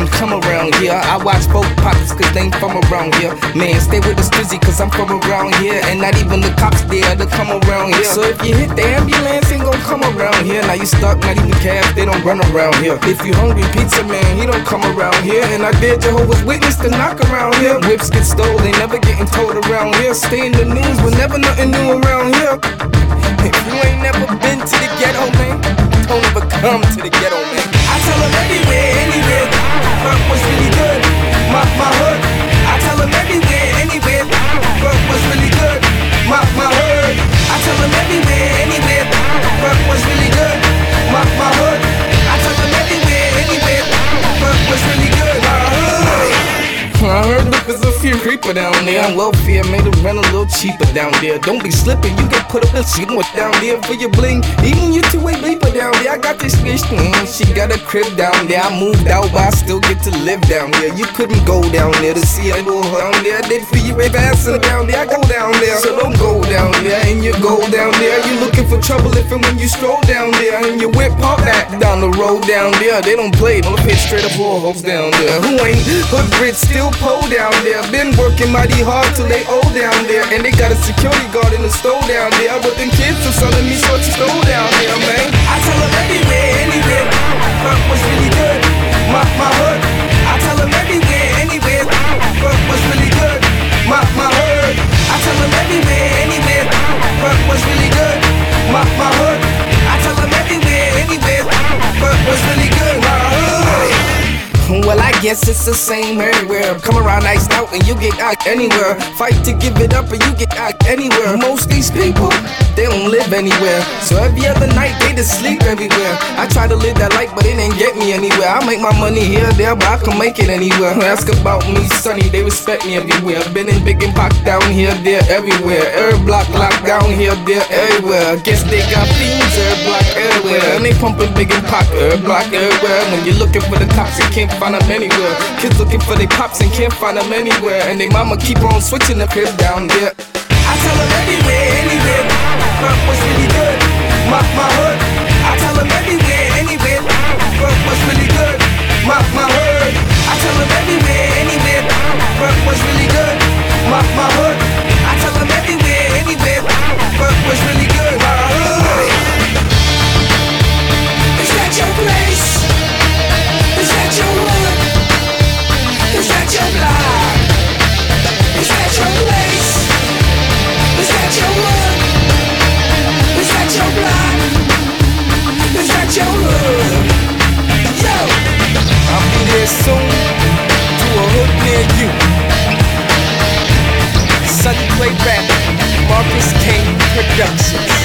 even come around here. I watch both pockets cause they ain't from around here. Man, stay with the strizzy cause I'm from around here. And not even the cops there to come around here. So if you hit the ambulance, ain't gon' come around here. Now you stuck, not even cabs, they don't run around here. If you hungry, pizza man, he don't come around here. And I dare Jehovah's Witness to knock around here. Whips get stole, they never getting told around here. Stay in the news, but never nothing new around here. If you ain't never been to the ghetto, man, don't ever come to the ghetto, man. I tell them everywhere, anywhere, fuck what's really good, my hood. I tell them everywhere, anywhere, fuck what's really good, my hood. I tell them everywhere, anywhere, fuck what's really good, my hood. I tell them everywhere, anywhere, fuck what's really good, my hood. I heard that there's a few creeper down there. On welfare, made it rent a little cheaper down there. Don't be slipping, you get put up and see what's down there for your bling. Even you two-way bleeper down there. I got this bitch, she got a crib down there. I moved out, but I still get to live down there. You couldn't go down there to see a little down there. Did for you way faster down there. I go down there, so don't go down there. And you go down there, you looking for trouble if and when you stroll down there. And you whip pop that down the road down there. They don't play, don't pitch straight up all hoes down there. Who ain't hood rich, still pole down there. Been working mighty hard till they old down there. And they got a security guard in the store down there. But them kids still selling me such a store down there, man. I tell them everywhere, anywhere, fuck what's really good, my hood. I tell them everywhere, anywhere, fuck what's really good, my hood. I tell them everywhere, anywhere, fuck what's really good, my hood. I tell them everywhere, anywhere, fuck what's really good, my hood. Well, I guess it's the same everywhere. Come around iced out and you get out anywhere. Fight to give it up and you get out anywhere. Most these people, they don't live anywhere. So every other night they just sleep everywhere. I try to live that life but it ain't get me anywhere. I make my money here, there, but I can make it anywhere. Ask about me, Sonny, they respect me everywhere. Been in Big and Pac down here, there, everywhere. Every block locked down here, there, everywhere. Guess they got fiends, every block everywhere. And they pumping Big and Pac, every block everywhere. When you're looking for the cops, you can't find them anywhere. Kids looking for their pops and can't find them anywhere. And they mama keep on switching the crib down there. I tell them everywhere, anywhere, fuck what's really good, my hood. I tell them everywhere, anywhere, fuck what's really good, my hood. I tell them everywhere, anywhere, fuck what's really good, my hood. I tell them everywhere, anywhere, fuck what's really good, my hood. Is that your place? Is that your hood? Is that your block? Is that your place? Is that your hood? Is that your block? Is that your hood? Yo! I'll be there soon to a hood near you. Sunny Play Rap, Marcus King Productions.